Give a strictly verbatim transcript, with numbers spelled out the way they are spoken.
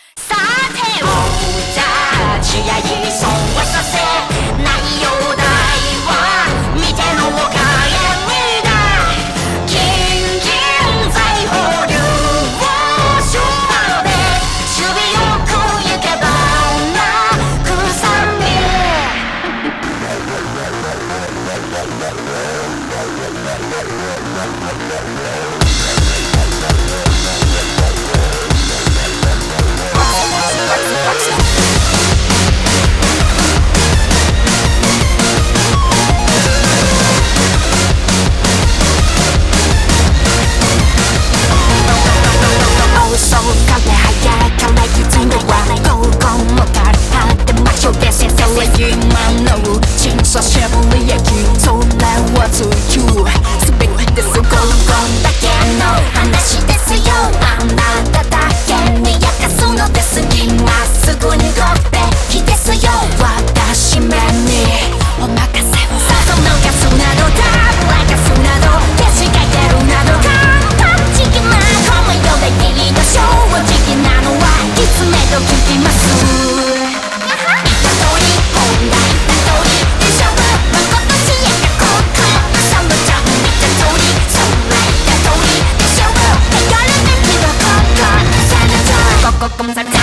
さてもじゃあ試合損はさせないようだいは見てのおかえりだ金銀財宝流を出版で守備よく行けばなくさみそうかね早いから気づいのは高校もから張ってましょうで先生は今のうちに久しぶりやきそれは追求すべてすごいこんだけの話ですよあなただけにやかすのです今すぐにごべきですよ私めにお任せをさそのガスなどだらかすなど消しかけるなど簡単ちきまこの世でいいの正直なのはいつめと聞きます言った通り本来言った通りでしょうまことしやかここそのちゃん見た通りそんな言った通りでしょう頼るべきはここさらとこここもさら